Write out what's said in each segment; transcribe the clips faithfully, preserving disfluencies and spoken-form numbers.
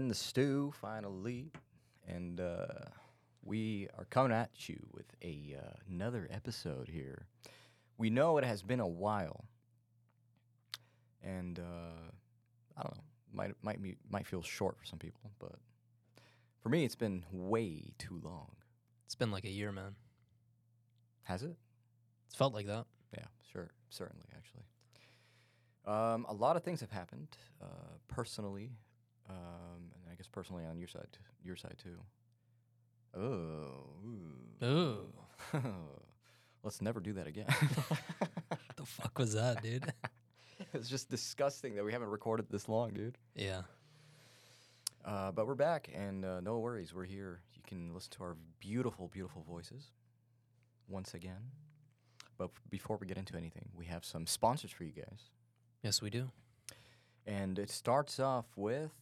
the stew finally, and uh, we are coming at you with a uh, another episode here. We know it has been a while, and uh, I don't know, might might be, might feel short for some people, but for me, it's been way too long. It's been like a year, man. Has it? It's felt like that. Yeah, sure, certainly, actually. Um, a lot of things have happened uh, personally, um, and I guess personally on your side, t- your side too. Oh, Ooh. Let's never do that again. What the fuck was that, dude? It's just disgusting that we haven't recorded this long, dude. Yeah. Uh, but we're back, and uh, no worries, we're here. You can listen to our beautiful, beautiful voices once again. But f- before we get into anything, we have some sponsors for you guys. Yes, we do. And it starts off with,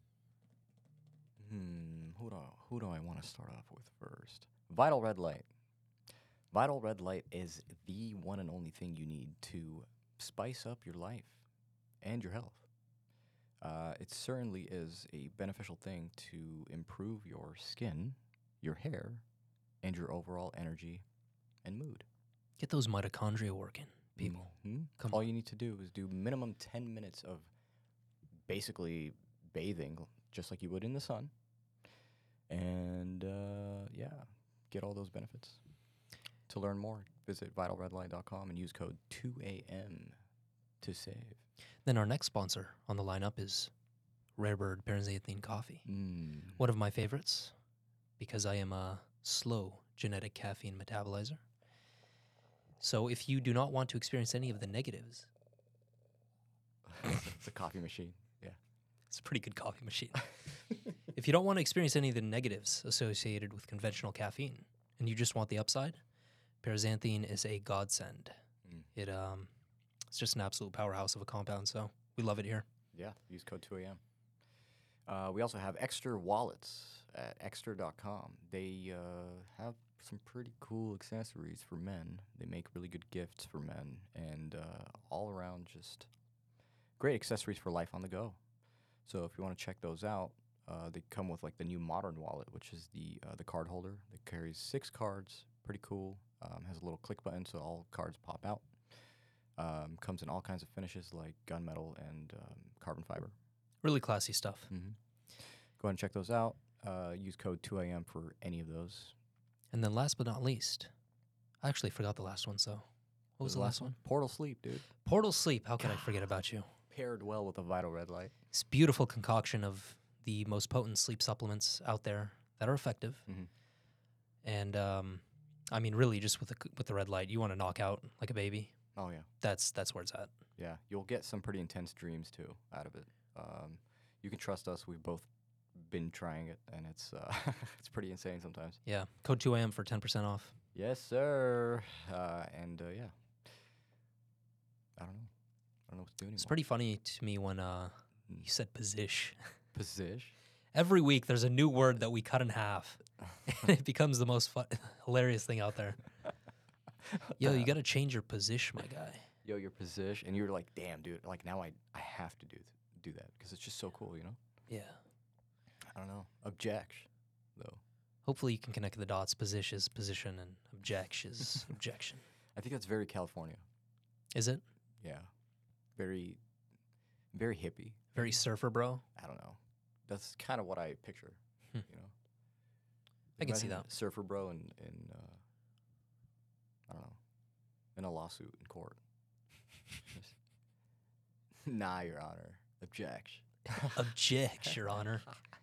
hmm, who do I, who do I want to start off with first? Vital Red Light. Vital Red Light is the one and only thing you need to spice up your life and your health. Uh, it certainly is a beneficial thing to improve your skin, your hair, and your overall energy and mood. Get those mitochondria working, people. Mhm. Come All on. you need to do is do minimum ten minutes of basically bathing, just like you would in the sun. And uh, yeah, get all those benefits. To learn more, visit vital red light dot com and use code two A M to save. Then our next sponsor on the lineup is Rare Bird Pyranxanthine Coffee. Mm. One of my favorites because I am a slow genetic caffeine metabolizer. So if you do not want to experience any of the negatives, It's a coffee machine. Yeah. it's a pretty good coffee machine. If you don't want to experience any of the negatives associated with conventional caffeine and you just want the upside, Pyranxanthine is a godsend. Mm. It um, it's just an absolute powerhouse of a compound, so we love it here. Yeah, use code two A M. Uh, we also have Extra Wallets at extra dot com. They uh, have some pretty cool accessories for men. They make really good gifts for men, and uh, all around just great accessories for life on the go. So if you want to check those out, uh, they come with like the new modern wallet, which is the uh, the card holder that carries six cards. Pretty cool. Um, has a little click button so all cards pop out. Um, comes in all kinds of finishes like gunmetal and um, carbon fiber. Really classy stuff. Mm-hmm. Go ahead and check those out. Uh, use code two A M for any of those. And then last but not least, I actually forgot the last one, so what was the last one? Portal Sleep, dude. Portal Sleep. How could I forget about you? Paired well with a Vital Red Light. It's beautiful concoction of the most potent sleep supplements out there that are effective. Mm-hmm. And um, I mean, really, just with the with the red light, you want to knock out like a baby. Oh, yeah. That's that's where it's at. Yeah. You'll get some pretty intense dreams, too, out of it. Um, you can trust us. We've both been trying it, and it's uh, it's pretty insane sometimes. Yeah. Code two A M for ten percent off. Yes, sir. Uh, and, uh, yeah. I don't know. I don't know what to do anymore. It's pretty funny to me when uh, Mm. you said posish. Posish. Every week, there's a new word that we cut in half, and it becomes the most fun, hilarious thing out there. Yo, you got to change your position, my guy. Yo, your position. And you're like, damn, dude. Like, now I, I have to do th- do that because it's just so cool, you know? Yeah. I don't know. Object, though. Hopefully, you can connect the dots. Position is position, and object is objection. I think that's very California. Is it? Yeah. Very, very hippie. Very surfer, bro? I don't know. That's kind of what I picture, Hmm. you know? I can see Imagine that. a surfer bro in, in uh, I don't know, in a lawsuit in court. Nah, Your Honor. Object. Object, Your Honor.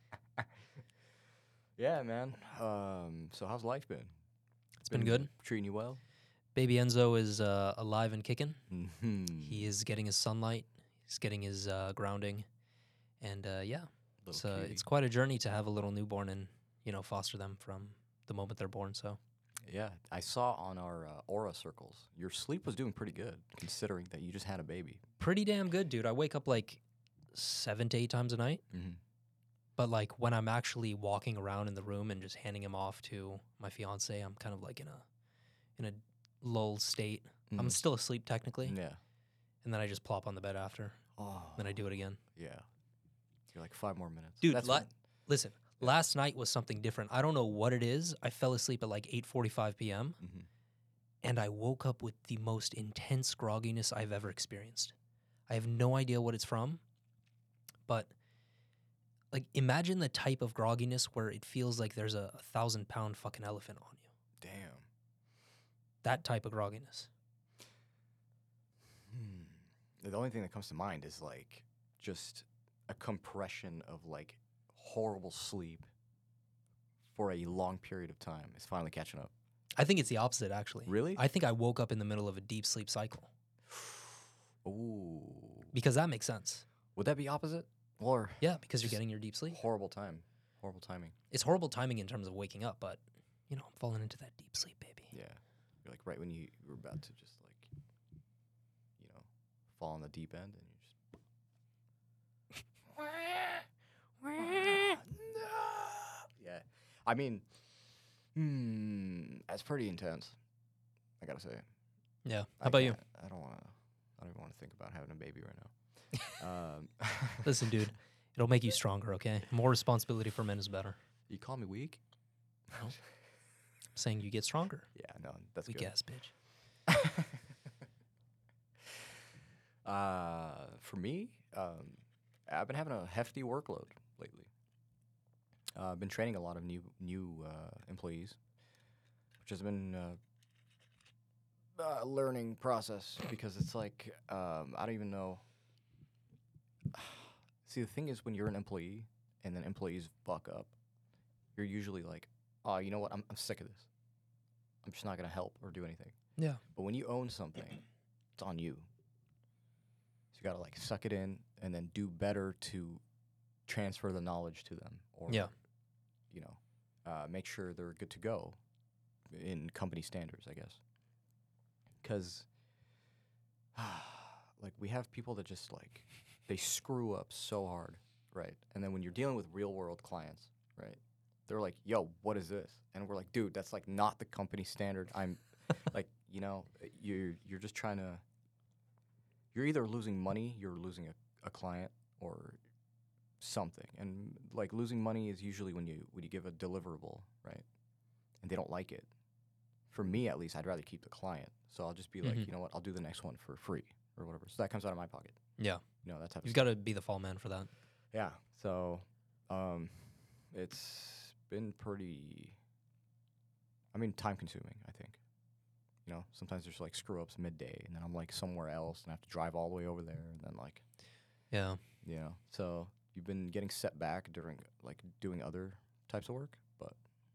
Yeah, man. Um, so how's life been? It's been good. Treating you well? Baby Enzo is uh, alive and kicking. Mm-hmm. He is getting his sunlight. He's getting his uh, grounding. And uh, yeah, it's, uh, it's quite a journey to have a little newborn and, you know, foster them from the moment they're born. So Yeah, I saw on our uh, Aura circles, your sleep was doing pretty good, considering that you just had a baby. pretty damn good, dude. I wake up like seven to eight times a night. Mm-hmm. But like when I'm actually walking around in the room and just handing him off to my fiance, I'm kind of like in a in a lull state. Mm-hmm. I'm still asleep technically, Yeah. and then I just plop on the bed after. Oh. Then I do it again. Yeah. You're like five more minutes, dude. That's La- when, listen, yeah. Last night was something different. I don't know what it is. I fell asleep at like eight forty-five p.m. mm-hmm. and I woke up with the most intense grogginess I've ever experienced. I have no idea what it's from, but like imagine the type of grogginess where it feels like there's a, a thousand pound fucking elephant on you. Damn. That type of grogginess. Hmm. The only thing that comes to mind is like just a compression of like horrible sleep for a long period of time is finally catching up. I think it's the opposite, actually. Really? I think I woke up in the middle of a deep sleep cycle. Ooh. Because that makes sense. Would that be opposite? Or yeah, because you're getting your deep sleep. Horrible time. Horrible timing. It's horrible timing in terms of waking up, but, you know, I'm falling into that deep sleep, baby. Yeah. You're like right when you were about to just like, you know, fall on the deep end and you just... Yeah. I mean, hmm, that's pretty intense, I gotta say. Yeah. How I about you? I don't want to, I don't even want to think about having a baby right now. um, Listen, dude, it'll make you stronger, okay? More responsibility for men is better. You call me weak? No. I'm saying you get stronger. Yeah, no, that's weak good. ass bitch. uh, for me, um, I've been having a hefty workload lately. Uh, I've been training a lot of new new uh, employees, which has been uh, a learning process because it's like um, I don't even know. See, the thing is, when you're an employee and then employees fuck up, you're usually like, oh, you know what? I'm, I'm sick of this. I'm just not going to help or do anything. Yeah. But when you own something, it's on you. So you got to, like, suck it in and then do better to transfer the knowledge to them. Or, yeah. you know, uh, make sure they're good to go in company standards, I guess. Because, like, we have people that just, like... They screw up so hard, right? And then when you're dealing with real-world clients, right, they're like, yo, what is this? And we're like, dude, that's, like, not the company standard. I'm, like, you know, you're, you're just trying to... You're either losing money, you're losing a, a client, or something. And, like, losing money is usually when you when you give a deliverable, right? And they don't like it. For me, at least, I'd rather keep the client. So I'll just be like, mm-hmm. you know what, I'll do the next one for free or whatever. So that comes out of my pocket. Yeah. You know, that type of You've stuff. got to be the fall man for that. Yeah. So, um, it's been pretty, I mean, time consuming, I think. You know, sometimes there's like screw ups midday and then I'm like somewhere else and I have to drive all the way over there and then like, yeah. You know, so you've been getting set back during like doing other types of work, but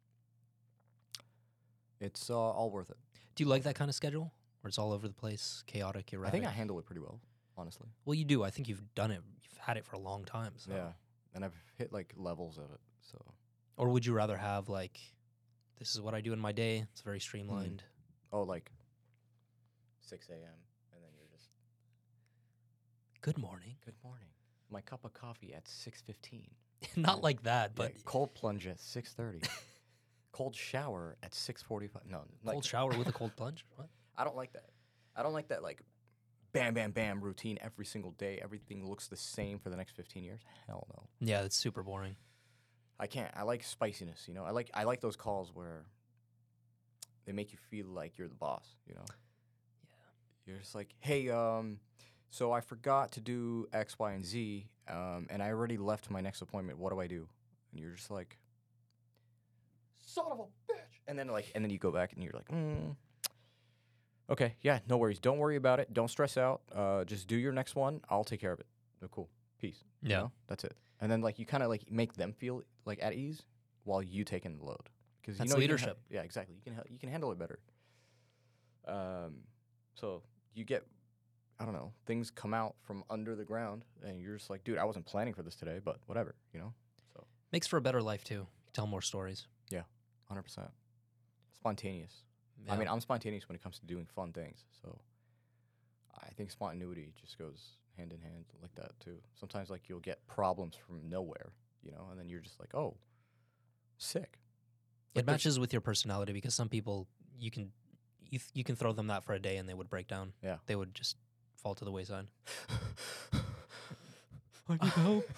it's uh, all worth it. Do you like that kind of schedule where it's all over the place, chaotic, erratic? I think I handle it pretty well. Honestly. Well, you do. I think you've done it. You've had it for a long time. So. Yeah, and I've hit like levels of it. So. Or would you rather have like, this is what I do in my day. It's very streamlined. Mm. Oh, like six a.m. and then you're just. Good morning. Good morning. My cup of coffee at six fifteen. Not yeah. like that, but yeah, cold plunge at six thirty. Cold shower at six forty-five. No, like cold shower with a cold plunge. What? I don't like that. I don't like that. Like. Bam, bam, bam, routine every single day. Everything looks the same for the next fifteen years. Hell no. Yeah, that's super boring. I can't. I like spiciness, you know. I like I like those calls where they make you feel like you're the boss, you know. Yeah. You're just like, hey, um, so I forgot to do X, Y, and Z, um, and I already left my next appointment. What do I do? And you're just like, son of a bitch. And then like, and then you go back and you're like, hmm. Okay, yeah, no worries. Don't worry about it. Don't stress out. Uh, just do your next one. I'll take care of it. Oh, cool. Peace. Yeah. You know? That's it. And then, like, you kind of, like, make them feel, like, at ease while you take in the load. Because you That's know leadership. You ha- yeah, exactly. You can ha- you can handle it better. Um, so you get, I don't know, things come out from under the ground, and you're just like, dude, I wasn't planning for this today, but whatever, you know? So makes for a better life, too. You tell more stories. Yeah, one hundred percent. Spontaneous. Yeah. I mean, I'm spontaneous when it comes to doing fun things, so I think spontaneity just goes hand in hand like that too. Sometimes, like, you'll get problems from nowhere, you know, and then you're just like, oh, sick. It like matches with your personality because some people, you can you, th- you can throw them that for a day and they would break down. Yeah. They would just fall to the wayside. I need help.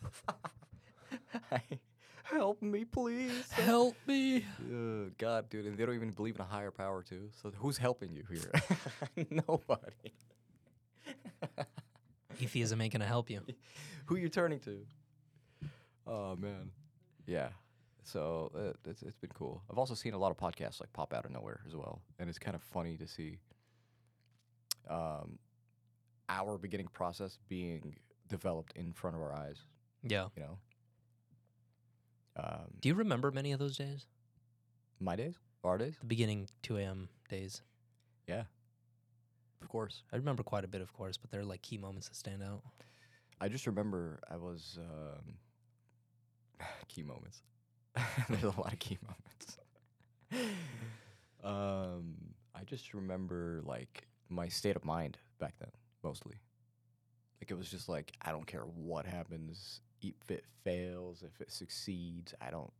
Help me, please. Help me. Oh, God, dude, and they don't even believe in a higher power, too. So who's helping you here? Nobody. Atheism ain't gonna help you. Who you turning to? Oh, man. Yeah. So uh, it's, it's been cool. I've also seen a lot of podcasts like pop out of nowhere as well. And it's kind of funny to see um, our beginning process being developed in front of our eyes, Yeah. you know? Um, Do you remember many of those days? my days? Our days? The beginning two a.m. days. Yeah. Of course. I remember quite a bit, of course, but there are like key moments that stand out. I just remember I was um, key moments. There's a lot of key moments. um, I just remember like my state of mind back then, mostly. Like it was just like I don't care what happens, if it fails, if it succeeds. I don't.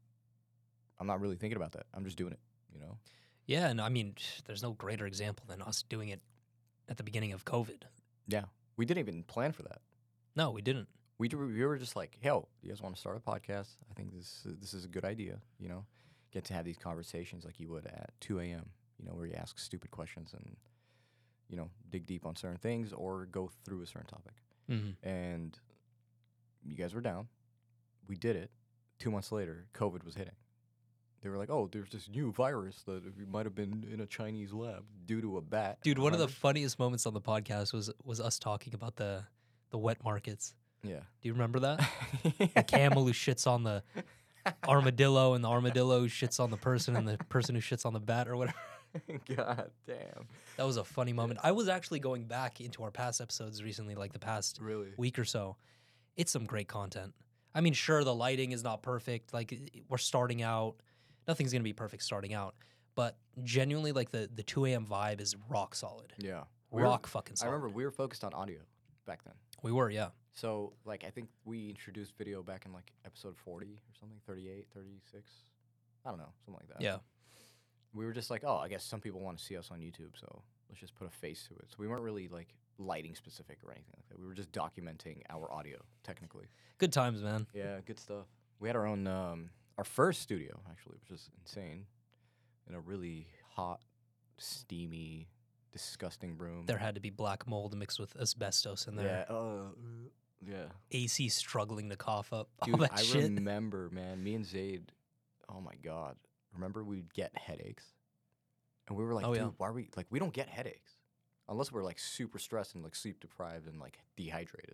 I'm not really thinking about that. I'm just doing it. You know. Yeah, and I mean, there's no greater example than us doing it at the beginning of COVID. Yeah, we didn't even plan for that. No, we didn't. We d- we were just like, "Yo, you guys want to start a podcast? I think this uh, this is a good idea." You know, get to have these conversations like you would at two a.m. You know, where you ask stupid questions and you know dig deep on certain things or go through a certain topic. Mm-hmm. And you guys were down. We did it. Two months later, COVID was hitting. They were like, "Oh, there's this new virus that might have been in a Chinese lab due to a bat." Dude, one of the Remember? funniest moments on the podcast was was us talking about the the wet markets. Yeah. Do you remember that? The camel who shits on the armadillo, and the armadillo who shits on the person, and the person who shits on the bat, or whatever. God damn. That was a funny moment. I was actually going back into our past episodes recently, like the past Really? week or so. It's some great content. I mean, sure, the lighting is not perfect. Like, i- we're starting out. Nothing's going to be perfect starting out. But genuinely, like, the, the two a.m. vibe is rock solid. Yeah. We were- Rock fucking I solid. remember we were focused on audio back then. We were, yeah. So, like, I think we introduced video back in, like, episode forty or something, thirty-eight, thirty-six. I don't know, something like that. Yeah. We were just like, oh, I guess some people want to see us on YouTube, so let's just put a face to it. So we weren't really, like, lighting specific or anything like that. We were just documenting our audio, technically. Good times, man. Yeah, good stuff. We had our own, um, our first studio, actually, which is insane, in a really hot, steamy, disgusting room. There had to be black mold mixed with asbestos in there. Yeah, uh, yeah. A C struggling to cough up all Dude, that I shit. remember, man, me and Zaid, oh my God. Remember we'd get headaches? And we were like, Oh, dude, yeah. why are we, like, we don't get headaches. Unless we're, like, super stressed and, like, sleep deprived and, like, dehydrated.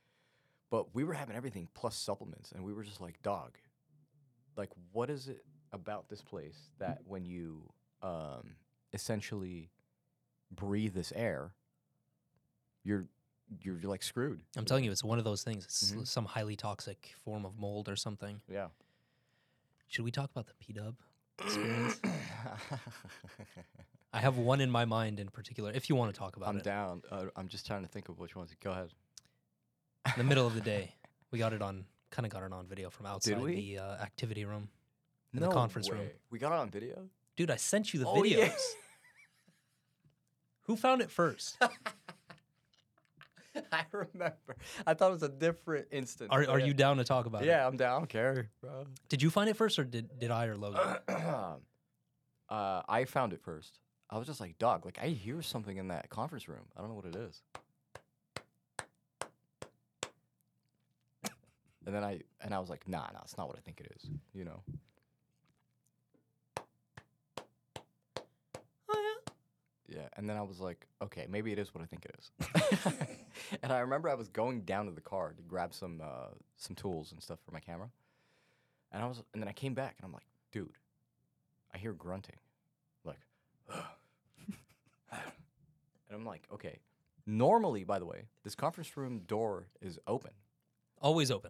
But we were having everything plus supplements, and we were just like, dog, like, what is it about this place that when you um, essentially breathe this air, you're, you're, you're, like, screwed? I'm telling you, it's one of those things. It's Mhm. some highly toxic form of mold or something. Yeah. Should we talk about the P-Dub experience? I have one in my mind in particular, if you want to talk about I'm it. down. Uh, I'm just trying to think of which ones. Go ahead. In the middle of the day, we got it on, kind of got it on video from outside we? the uh, activity room, in the conference room. We got it on video? Dude, I sent you the Oh, videos. yeah. Who found it first? I remember. I thought it was a different instance. Are, are Yeah. you down to talk about it? Yeah, I'm down. I don't care, bro. Did you find it first, or did, did I or Logan? uh, I found it first. I was just like, dog, like, I hear something in that conference room. I don't know what it is. And then I and I was like, nah, nah, it's not what I think it is, you know? Oh, Yeah, and then I was like, okay, maybe it is what I think it is. And I remember I was going down to the car to grab some uh, some tools and stuff for my camera. And I was, and then I came back and I'm like, dude, I hear grunting, like, and I'm like, okay. Normally, by the way, this conference room door is open. Always open.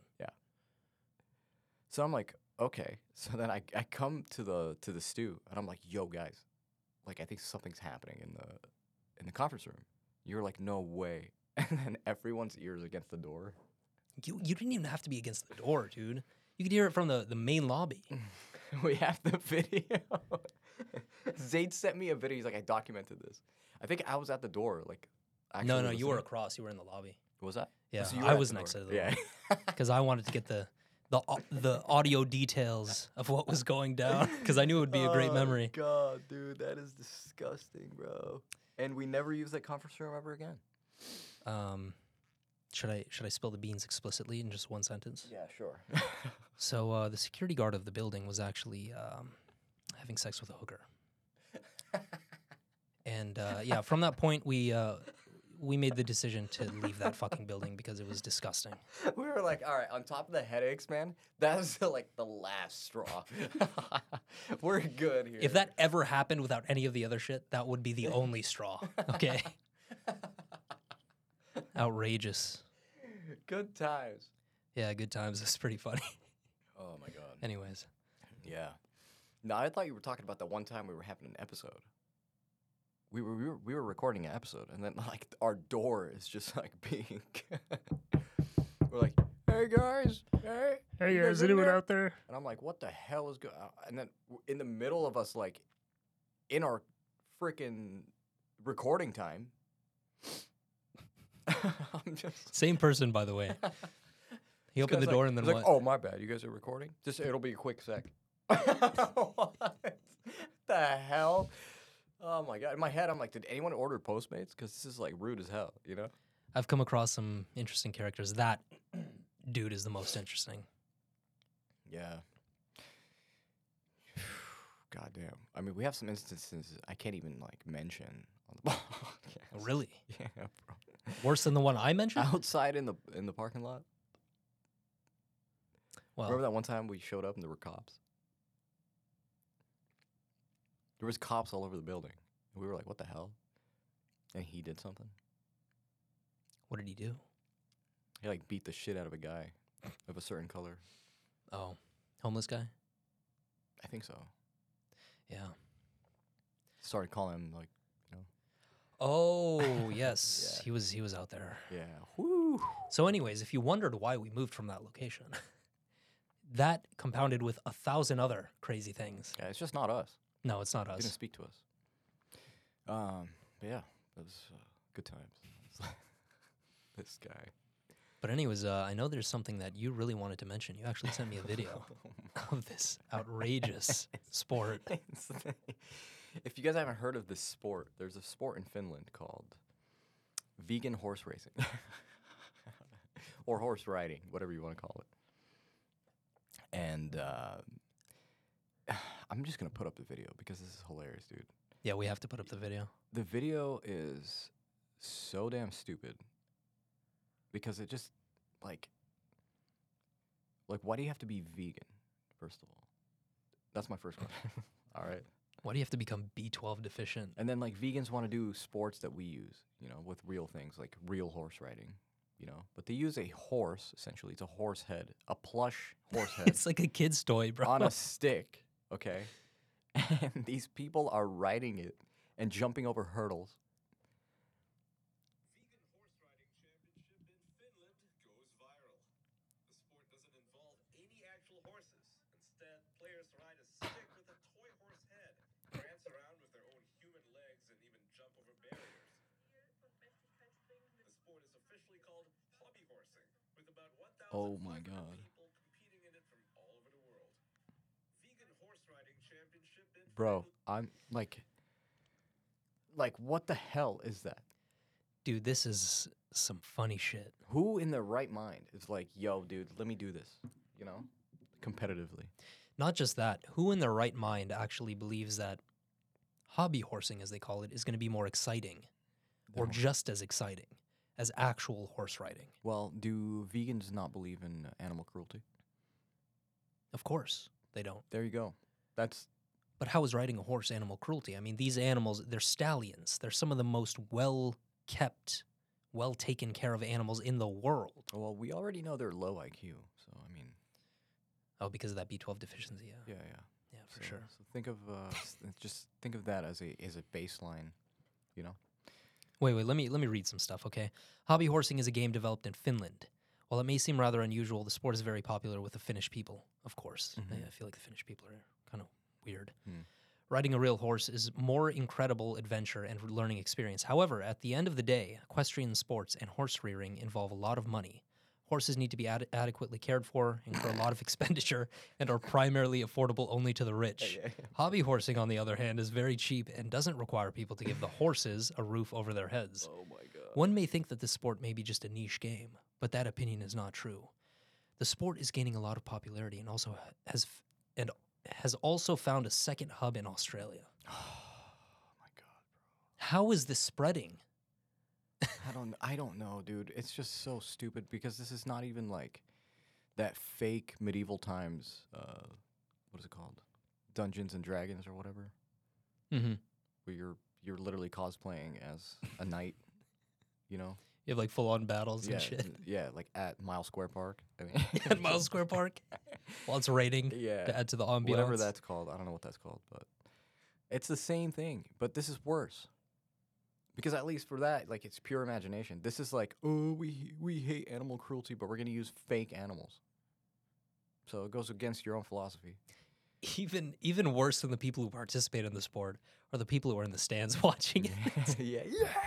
So I'm like, okay. So then I, I come to the to the stew and I'm like, yo guys, like I think something's happening in the in the conference room. You're like, no way. And then everyone's ears against the door. You you didn't even have to be against the door, dude. You could hear it from the, the main lobby. We have the video. Zaid sent me a video. He's like, I documented this. I think I was at the door. Like, actually No, no, you were listening. across. You were in the lobby. What was that? Yeah, So you I were at was the next door. to the Yeah. because I wanted to get the the au- the audio details of what was going down because I knew it would be a great memory. Oh, God, dude, that is disgusting, bro. And we never use that conference room ever again. Um, should I should I spill the beans explicitly in just one sentence? Yeah, sure. So uh, the security guard of the building was actually um, having sex with a hooker, and uh, yeah, from that point we uh, we made the decision to leave that fucking building because it was disgusting. We were like, all right, on top of the headaches, man, that's like the last straw. We're good here. If that ever happened without any of the other shit, that would be the only straw. Okay. Outrageous. Good times. Yeah, good times. It's pretty funny. Oh my God. Anyways, Yeah. No, I thought you were talking about the one time we were having an episode. We were we were, we were recording an episode, and then like our door is just like being. We're like, hey guys, hey, hey you guys, in anyone there?" out there? And I'm like, what the hell is going? And then w- in the middle of us, like, in our freaking recording time, I'm just. Same person, by the way. He opened the Guy's door like, and then he's what? like, oh my bad, you guys are recording. Just it'll be a quick sec. What the hell? Oh my God! In my head, I'm like, did anyone order Postmates? Because this is like rude as hell, you know? I've come across some interesting characters. That dude is the most interesting. Yeah. God damn. I mean, we have some instances I can't even like mention on the podcast. Oh, really? Yeah, bro. Worse than the one I mentioned? Outside in the in the parking lot. Well, Remember that one time we showed up and there were cops? There was cops all over the building. And we were like, what the hell? And he did something. what did he do? He like beat the shit out of a guy of a certain color. Oh, homeless guy? I think so. Yeah. Started calling him like, you know. Oh, yes. Yeah. He was he was out there. Yeah. Woo. So anyways, if you wondered why we moved from that location, that compounded with a thousand other crazy things. Yeah, it's just not us. No, it's not Didn't us. speak to us. Um, but yeah, it was uh, good times. This guy. But anyways, uh, I know there's something that you really wanted to mention. You actually sent me a video of this outrageous sport. If you guys haven't heard of this sport, there's a sport in Finland called vegan horse racing. Or horse riding, whatever you want to call it. And uh, I'm just going to put up the video because this is hilarious, dude. Yeah, we have to put up the video. The video is so damn stupid because it just, like, like, why do you have to be vegan, first of all? That's my first question. All right. Why do you have to become B twelve deficient? And then, like, vegans want to do sports that we use, you know, with real things, like real horse riding, you know. But they use a horse, essentially. It's a horse head, a plush horse head It's like a kid's toy, bro. on a stick, okay? And these people are riding it and jumping over hurdles. Vegan horse riding championship in Finland goes viral. The sport doesn't involve any actual horses. Instead, players ride a stick with a toy horse head, prance around with their own human legs, and even jump over barriers. The sport is officially called hobby horsing, with about Oh one thousand my five hundred God. people competing in it from all over the world. Vegan horse riding championship in Bro, Finland. I'm like, like, what the hell is that? Dude, this is some funny shit. Who in their right mind is like, yo, dude, let me do this, you know, competitively? Not just that, who in their right mind actually believes that hobby horsing, as they call it, is going to be more exciting or No. just as exciting as actual horse riding? Well, do vegans not believe in uh, animal cruelty? Of course, they don't. There you go. That's But how is riding a horse animal cruelty? I mean, these animals, they're stallions. They're some of the most well-kept, well-taken care of animals in the world. well, we already know they're low I Q, so I mean, Oh, because of that B twelve deficiency, yeah. yeah, yeah, Yeah, for so, sure. So think of uh, s- just think of that as a as a baseline, you know. Wait, wait, let me let me read some stuff, okay? Hobby horsing is a game developed in Finland. While it may seem rather unusual, the sport is very popular with the Finnish people, of course. I- Mhm. I feel like the Finnish people are kind of weird. Hmm. Riding a real horse is more incredible adventure and learning experience. However, at the end of the day, equestrian sports and horse rearing involve a lot of money. Horses need to be ad- adequately cared for, incur a lot of expenditure, and are primarily affordable only to the rich. Hobby horsing, on the other hand, is very cheap and doesn't require people to give the horses a roof over their heads. Oh my god. One may think that this sport may be just a niche game, but that opinion is not true. The sport is gaining a lot of popularity and also ha- has f- and has also found a second hub in Australia. Oh my god. How is this spreading? I don't I don't know, dude. It's just so stupid because this is not even like that fake medieval times uh what is it called? Dungeons and Dragons or whatever. Mm-hmm. Where you're you're literally cosplaying as a knight, you know? You have like full on battles Yeah, and shit n- yeah, like at Mile Square Park. I mean, at Miles Square Park while it's raining yeah, to add to the ambiance. whatever that's called. I don't know what that's called, but it's the same thing. But this is worse because at least for that, like it's pure imagination. This is like, oh, we we hate animal cruelty, but we're gonna use fake animals. So it goes against your own philosophy. Even even worse than the people who participate in the sport are the people who are in the stands watching it. yeah, yeah, yeah.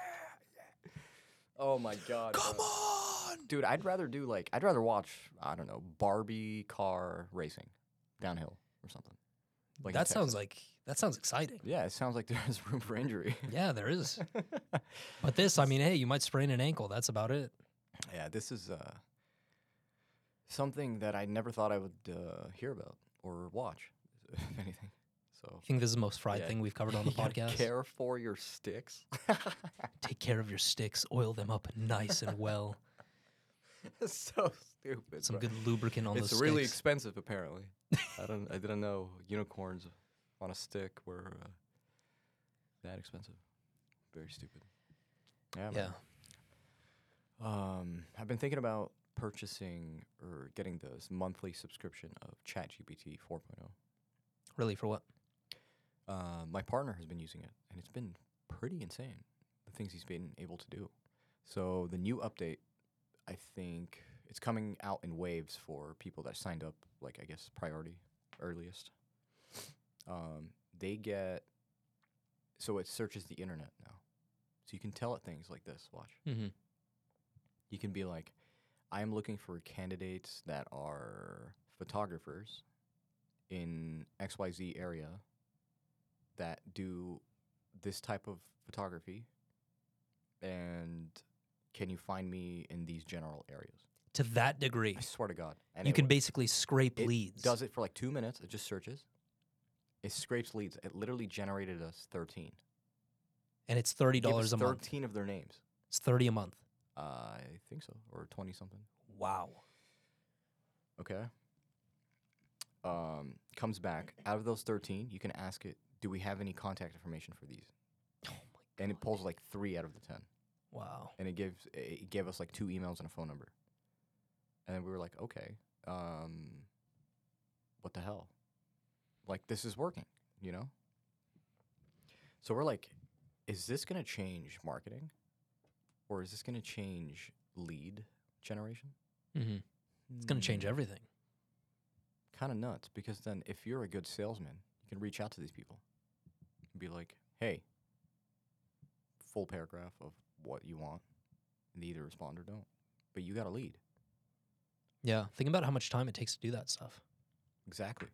Oh my god, Come bro. on! Dude, I'd rather do like I'd rather watch I don't know Barbie car racing downhill or something. Like in That sounds Texas. like that sounds exciting. Yeah, it sounds like there's room for injury. Yeah, there is. But this, I mean, hey, you might sprain an ankle. That's about it. Yeah, this is uh, something that I never thought I would uh, hear about or watch, if anything. So I think this is the most fried yeah. thing we've covered on the You gotta podcast. Care for your sticks. Take care of your sticks. Oil them up nice and well. It's so stupid. Some bro. good lubricant on It's those really sticks. expensive, apparently. I don't. I didn't know unicorns on a stick were uh, that expensive. Very stupid. Yeah. Yeah. man. Um, I've been thinking about purchasing or getting this monthly subscription of ChatGPT four point oh. Really, for what? Uh, my partner has been using it, and it's been pretty insane, the things he's been able to do. So the new update, I think it's coming out in waves for people that signed up, like, I guess, priority, earliest. Um, they get, so it searches the internet now. So you can tell it things like this, watch. Mm-hmm. You can be like, I am looking for candidates that are photographers in X Y Z area that do this type of photography, and can you find me in these general areas? To that degree, I swear to God. And you it can w- basically scrape it leads. does it for like two minutes. It just searches. It scrapes leads. It literally generated us thirteen. And it's thirty Give us dollars a month. thirteen of their names. It's thirty a month. I think so, or twenty something. Wow. Okay. Um, comes back out of those thirteen. You can ask it, do we have any contact information for these? Oh my And it pulls like three out of the ten. Wow. And it gives it gave us like two emails and a phone number. And then we were like, okay, um, what the hell? Like, this is working, you know? So we're like, is this going to change marketing? Or is this going to change lead generation? Mm-hmm. It's going to change everything. Kind of nuts, because then if you're a good salesman, you can reach out to these people and be like, hey, full paragraph of what you want, and they either respond or don't. But you got a lead. Yeah. Think about how much time it takes to do that stuff. Exactly.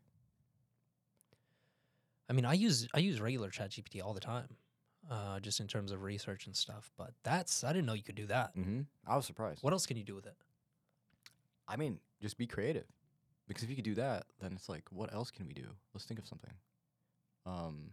I mean, I use I use regular ChatGPT all the time, uh, just in terms of research and stuff. But that's I didn't know you could do that. Mm-hmm. I was surprised. What else can you do with it? I mean, just be creative. Because if you could do that, then it's like, what else can we do? Let's think of something. Um,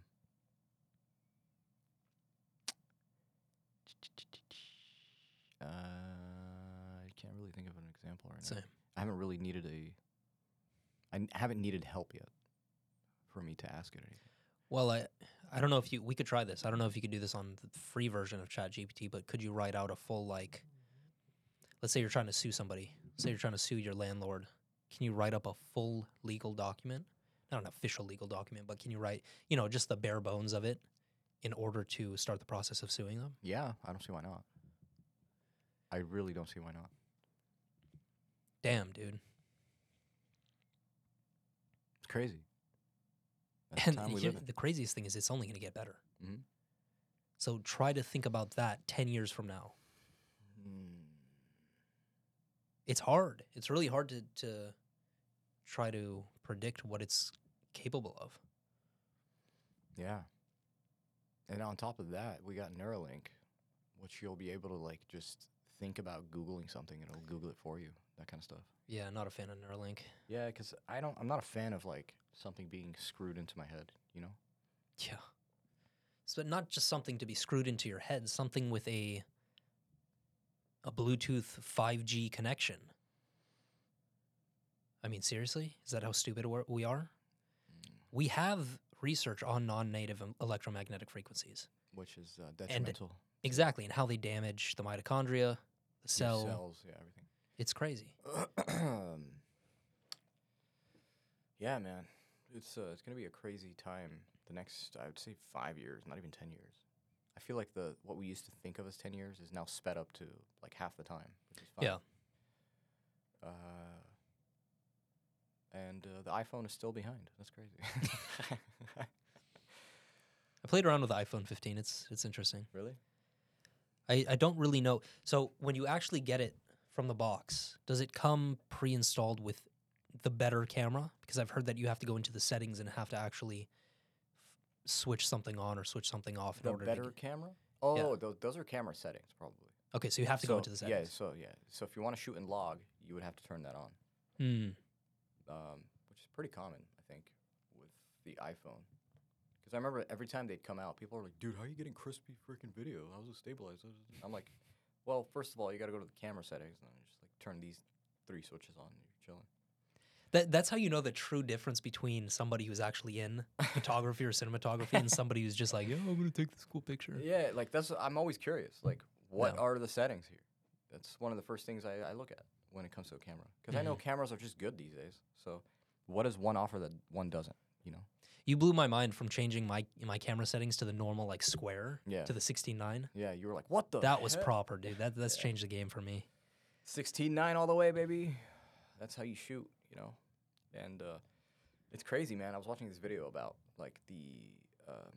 uh, I can't really think of an example right now. Same. I haven't really needed a. I n- haven't needed help yet for me to ask it anything. Well, I I don't know if you we could try this. I don't know if you could do this on the free version of ChatGPT, but could you write out a full like? Let's say you're trying to sue somebody. Say you're trying to sue your landlord. Can you write up a full legal document? Not an official legal document, but can you write, you know, just the bare bones of it in order to start the process of suing them? Yeah, I don't see why not. I really don't see why not. Damn, dude. It's crazy. That's And the time we here- live in. the craziest thing is it's only going to get better. Mhm. So try to think about that ten years from now. Mm. It's hard. It's really hard to, to try to predict what it's capable of. Yeah. And on top of that, we got Neuralink, which you'll be able to like just think about Googling something and it'll Google it for you. That kind of stuff. Yeah, not a fan of Neuralink. Yeah, because I don't. I'm not a fan of like something being screwed into my head. You know. Yeah. So not just something to be screwed into your head, something with a a Bluetooth five G connection. I mean, seriously? Is that how stupid we're- we are? We have research on non-native em- electromagnetic frequencies. Which is uh, detrimental. Exactly, and how they damage the mitochondria, the Your cell. cells, yeah, everything. It's crazy. Yeah, man. It's uh, it's gonna be a crazy time. The next, I would say, five years, not even ten years. I feel like the what we used to think of as ten years is now sped up to like half the time, which is fine. Yeah. Uh, and uh, the iPhone is still behind. That's crazy. I played around with the iPhone fifteen. It's it's interesting. Really? I, I don't really know. So when you actually get it from the box, does it come pre-installed with the better camera? Because I've heard that you have to go into the settings and have to actually f- switch something on or switch something off in The order better to get... camera? Oh, those, those are camera settings, probably. Okay, so you have to so, go into the settings. Yeah, so yeah, so if you want to shoot in log, you would have to turn that on, Hmm. um, which is pretty common, I think, with the iPhone. Because I remember every time they'd come out, people were like, "Dude, how are you getting crispy freaking video? How's it stabilized?" I'm like, "Well, first of all, you got to go to the camera settings and then just like turn these three switches on, and you're chilling." That, that's how you know the true difference between somebody who's actually in photography or cinematography and somebody who's just like, "Yo, I'm going to take this cool picture." Yeah, like that's. I'm always curious. Like, what No. are the settings here? That's one of the first things I, I look at when it comes to a camera. Because I know cameras are just good these days. So, what does one offer that one doesn't? You know? You blew my mind from changing my my camera settings to the normal like square Yeah. to the sixteen nine. Yeah, you were like, what the? That was heck? proper, dude. That that's Yeah. changed the game for me. sixteen nine all the way, baby. That's how you shoot, you know? And uh, it's crazy, man. I was watching this video about, like, the, um,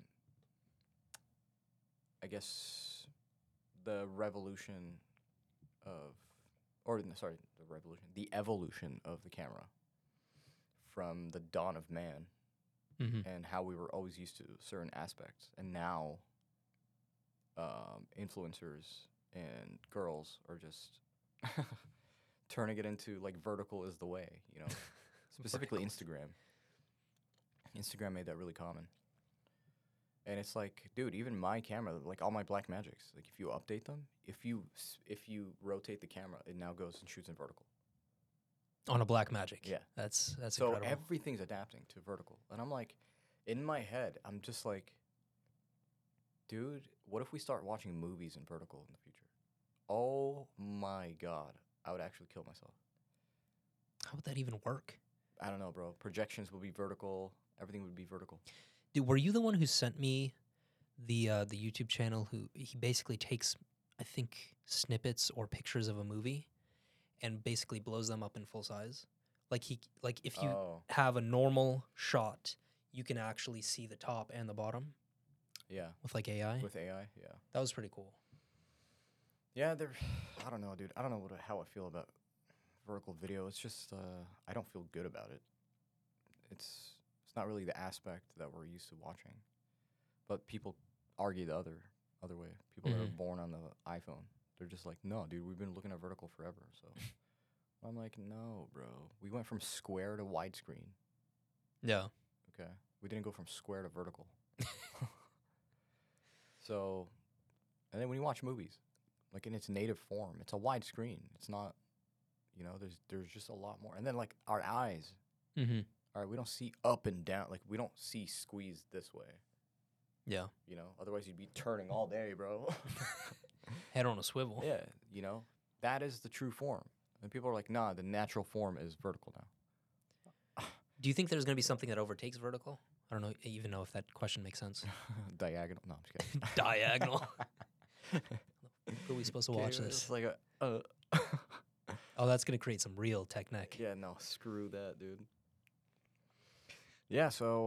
I guess, the revolution of, or, no, sorry, the revolution, the evolution of the camera from the dawn of man Mm-hmm. and how we were always used to certain aspects. And now, um, influencers and girls are just turning it into like vertical is the way, you know, specifically Instagram. Instagram made that really common. And it's like, dude, even my camera, like all my Blackmagics, like if you update them, if you s- if you rotate the camera, it now goes and shoots in vertical. On a Black Magic. Yeah. That's that's So incredible. everything's adapting to vertical. And I'm like, in my head, I'm just like, dude, what if we start watching movies in vertical in the future? Oh my God. I would actually kill myself. How would that even work? I don't know, bro. Projections would be vertical. Everything would be vertical. Dude, were you the one who sent me the uh, the YouTube channel who he basically takes, I think, snippets or pictures of a movie and basically blows them up in full size? Like he like if you Oh, have a normal shot, you can actually see the top and the bottom yeah. with like A I. With A I, yeah. That was pretty cool. Yeah, they're. I don't know, dude. I don't know what, how I feel about vertical video. It's just uh, I don't feel good about it. It's it's not really the aspect that we're used to watching. But people argue the other other way. People that are Mhm. born on the iPhone, they're just like, no, dude, we've been looking at vertical forever. So I'm like, no, bro. We went from square to widescreen. Yeah. Okay, we didn't go from square to vertical. So, and then when you watch movies, like in its native form, it's a wide screen. It's not, you know, there's there's just a lot more. And then like our eyes, Mm-hmm. all right, we don't see up and down. Like we don't see squeezed this way. Yeah. You know, otherwise you'd be turning all day, bro. Head on a swivel. Yeah, you know, that is the true form. And people are like, nah, the natural form is vertical now. Do you think there's going to be something that overtakes vertical? I don't know even know if that question makes sense. Diagonal. No, I'm just kidding. Diagonal. Who are we supposed to watch Okay, this? It's like a. Uh, Oh, that's going to create some real tech neck. yeah, no, screw that, dude. Yeah, so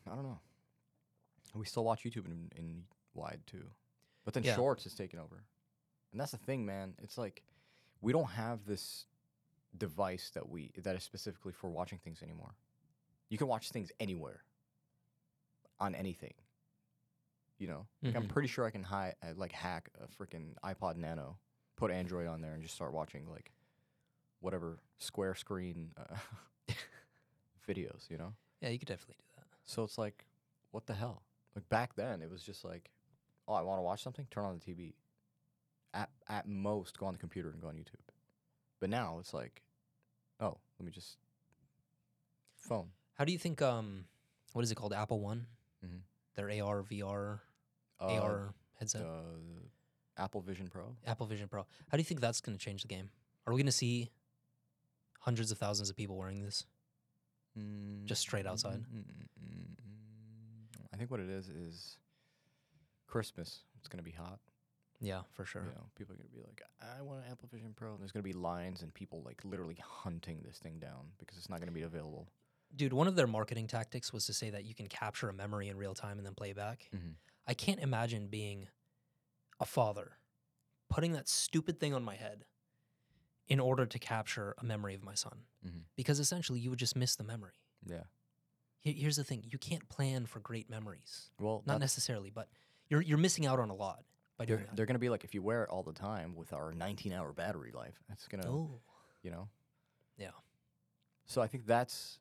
I don't know. We still watch YouTube in, in wide too, but then Yeah. Shorts is taking over, and that's the thing, man. It's like we don't have this device that we that is specifically for watching things anymore. You can watch things anywhere, on anything. You know, like I'm Mhm. pretty sure I can hi- uh, like hack a freaking iPod Nano, put Android on there, and just start watching like whatever square screen uh, videos. You know. Yeah, you could definitely do that. So it's like, what the hell? Like back then, it was just like, oh, I want to watch something, turn on the T V. At at most, go on the computer and go on YouTube. But now it's like, oh, let me just phone. How do you think? Um, what is it called? Apple One, Mm-hmm. their A R, V R, Uh, A R headset, the Apple Vision Pro. Apple Vision Pro. How do you think that's going to change the game? Are we going to see hundreds of thousands of people wearing this? Just straight outside? Mm, mm, mm, mm, mm. I think what it is is Christmas. It's gonna be hot. Yeah, for sure. You know, people are gonna be like, I want an Apple Vision Pro. And there's gonna be lines and people like literally hunting this thing down because it's not gonna be available. Dude, one of their marketing tactics was to say that you can capture a memory in real time and then play it back. Mm-hmm. I can't imagine being a father, putting that stupid thing on my head in order to capture a memory of my son. Mm-hmm. Because essentially you would just miss the memory. Yeah. Here- Here's the thing, you can't plan for great memories. Well, Not that's- necessarily, but you're you're missing out on a lot by doing they're, that. they're gonna be like, if you wear it all the time with our nineteen hour battery life, it's gonna, Oh, you know. yeah. So I think that's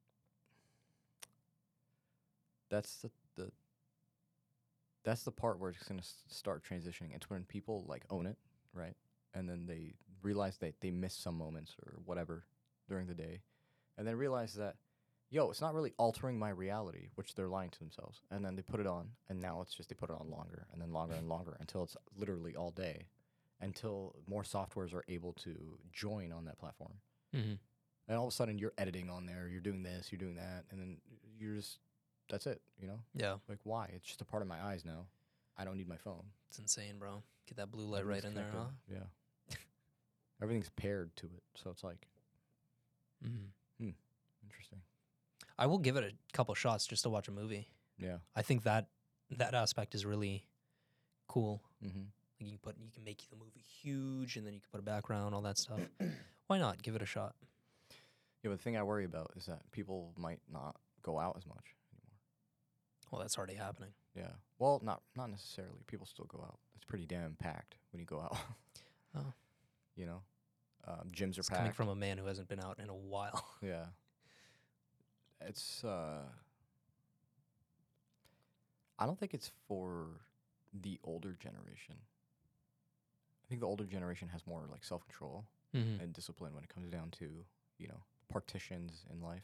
that's the, the that's the part where it's gonna s- start transitioning. It's when people like own it, right, and then they realize that they missed some moments or whatever during the day, and then realize that, yo, it's not really altering my reality, which they're lying to themselves. And then they put it on, and now it's just they put it on longer and then longer and longer until it's literally all day, until more softwares are able to join on that platform. Mm-hmm. And all of a sudden, you're editing on there, you're doing this, you're doing that, and then you're just, that's it, you know? Yeah, Like, why? It's just a part of my eyes now. I don't need my phone. it's insane, bro. Get that blue light right in Everything's there, huh? connected. Yeah. Everything's paired to it, so it's like, Mm-hmm. interesting. I will give it a couple shots just to watch a movie. Yeah. I think that that aspect is really cool. Mm-hmm. Like you can put, you can make the movie huge, and then you can put a background, all that stuff. Why not give it a shot? Yeah, but the thing I worry about is that people might not go out as much anymore. Well, that's already happening. Yeah. Well, not not necessarily. People still go out. It's pretty damn packed when you go out. Oh. You know, um, gyms are It's packed. coming from a man who hasn't been out in a while. Yeah. It's uh I don't think it's for the older generation. I think the older generation has more like self-control Mm-hmm. and discipline when it comes down to, you know, partitions in life.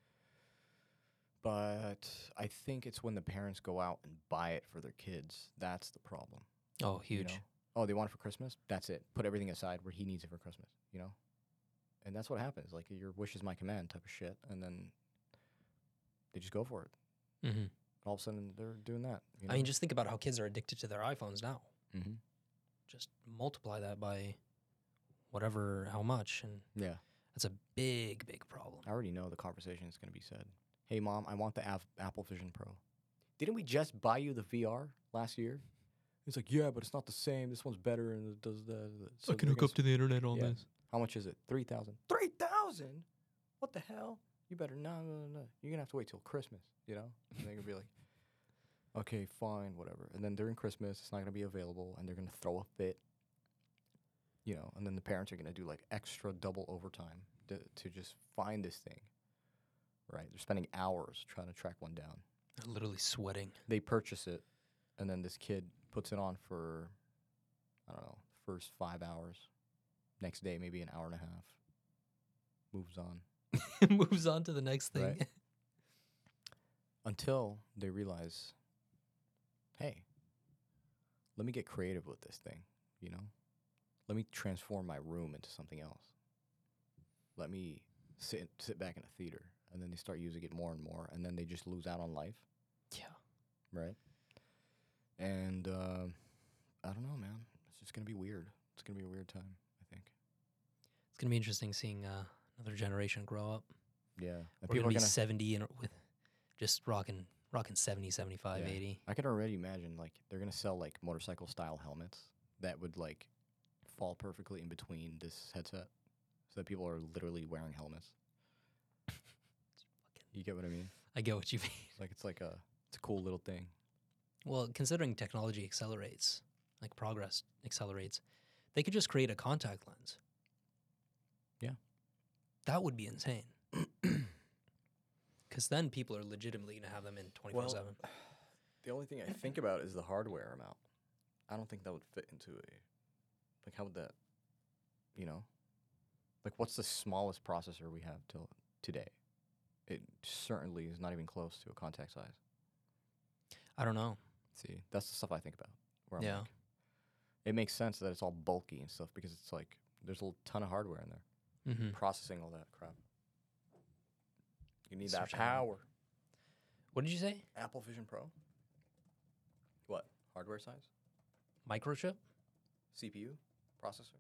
But I think it's when the parents go out and buy it for their kids. That's the problem. Oh, you huge. know? Oh, they want it for Christmas? That's it. Put everything aside where he needs it for Christmas, you know? And that's what happens. Like, your wish is my command type of shit. And then they just go for it. Mm-hmm. All of a sudden, they're doing that. You know? I mean, just think about how kids are addicted to their iPhones now. mm-hmm. Just multiply that by whatever, how much, and Yeah. that's a big, big problem. I already know the conversation is going to be said. Hey, Mom, I want the Af- Apple Vision Pro. Didn't we just buy you the V R last year? He's like, yeah, but it's not the same. This one's better and it does that. So they're gonna s- the internet on Yeah. How much is it? three thousand dollars. three thousand dollars? What the hell? You better not. No, no, no. You're going to have to wait till Christmas, you know? And they're going to be like, okay, fine, whatever. And then during Christmas, it's not going to be available, and they're going to throw a fit, you know? And then the parents are going to do, like, extra double overtime to, to just find this thing, right? They're spending hours trying to track one down. They're literally sweating. They purchase it, and then this kid puts it on for, I don't know, first five hours. Next day, maybe an hour and a half. Moves on. Moves on to the next thing. Right. Until they realize, hey, let me get creative with this thing, you know? Let me transform my room into something else. Let me sit sit back in a theater. And then they start using it more and more, and then they just lose out on life, Yeah. right? And uh, I don't know, man. It's just going to be weird. It's going to be a weird time, I think. It's gonna be interesting seeing uh, another generation grow up. Yeah. And We're people gonna are be going to... seventy and with just rocking Rocking seventy, seventy-five, Yeah. eighty. I can already imagine like they're gonna sell like motorcycle style helmets that would like fall perfectly in between this headset, so that people are literally wearing helmets. You get what I mean? I get what you mean. Like it's like a it's a cool little thing. Well, considering technology accelerates, like progress accelerates, they could just create a contact lens. Yeah. That would be insane. Because then people are legitimately going to have them in twenty-four seven. The only thing I think about is the hardware amount. I don't think that would fit into a like how would that you know? Like what's the smallest processor we have till today? It certainly is not even close to a contact size. I don't know. See, that's the stuff I think about. Where I'm Yeah. like, it makes sense that it's all bulky and stuff because it's like there's a l- ton of hardware in there Mm-hmm. processing all that crap. You need Search that that out. power. What did you say? Apple Vision Pro. What hardware size? Microchip? C P U, processor.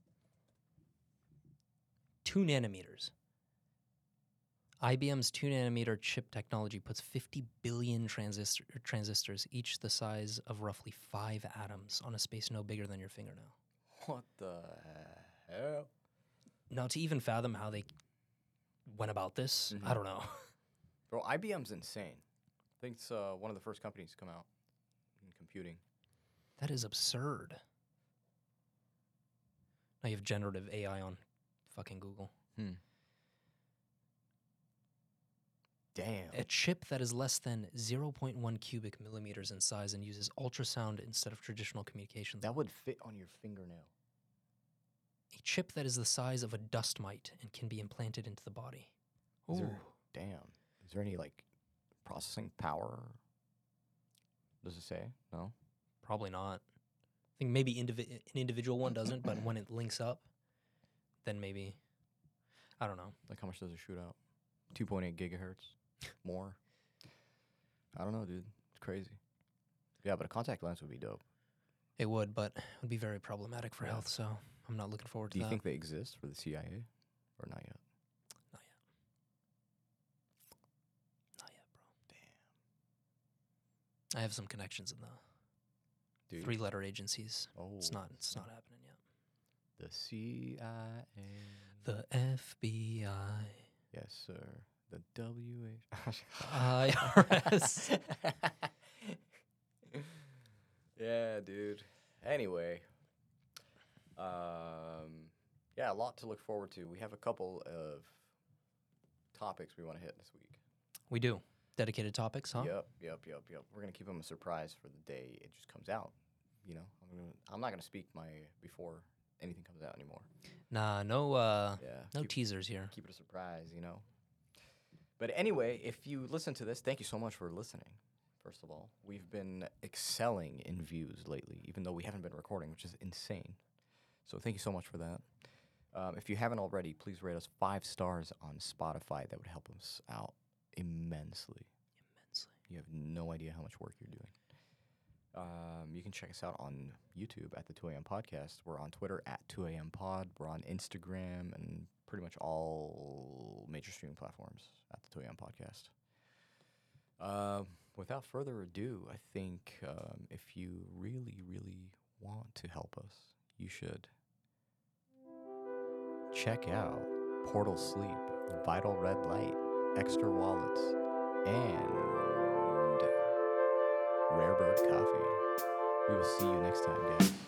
Two nanometers. I B M's two nanometer chip technology puts fifty billion transistor, transistors, each the size of roughly five atoms, on a space no bigger than your fingernail. What the hell? Now, to even fathom how they went about this, I Mhm. don't know. Bro, I B M's insane. I think it's uh, one of the first companies to come out in computing. That is absurd. Now you have generative A I on fucking Google. Hmm. Damn. A chip that is less than zero point one cubic millimeters in size and uses ultrasound instead of traditional communications. That would fit on your fingernail. A chip that is the size of a dust mite and can be implanted into the body. Is Ooh. there, damn. Is there any like processing power? Does it say? No. Probably not. I think maybe indivi- an individual one doesn't, but when it links up, then maybe. I don't know. Like how much does it shoot out? two point eight gigahertz? More? I don't know, dude. It's crazy. Yeah, but a contact lens would be dope. It would, but it would be very problematic for Yeah. health, so I'm not looking forward to Do you that. think they exist for the C I A or not yet? Not yet. Not yet, bro. Damn. I have some connections in the Dude. three-letter agencies. Oh. It's not. It's not happening yet. The C I A. The F B I. Yes, sir. The W H. I R S. Yeah, dude. Anyway. Um, yeah, a lot to look forward to. We have a couple of topics we want to hit this week. We do. Dedicated topics, huh? Yep, yep, yep, yep. We're gonna keep them a surprise for the day it just comes out. You know, I'm, gonna, I'm not gonna speak my before anything comes out anymore. Nah, no uh Yeah, no keep, teasers here. keep it a surprise. You know. But anyway, if you listen to this, thank you so much for listening. First of all, we've been excelling in views lately, even though we haven't been recording, which is insane. So thank you so much for that. Um, if you haven't already, please rate us five stars on Spotify. That would help us out immensely. Immensely. You have no idea how much work you're doing. Um, you can check us out on YouTube at the two a.m. Podcast. We're on Twitter at two a.m. Pod. We're on Instagram and pretty much all major streaming platforms at the two a.m. Podcast. Um, without further ado, I think um, if you really, really want to help us, you should check out Portal Sleep, Vital Red Light, Extra Wallets, and Rare Bird Coffee. We will see you next time, guys.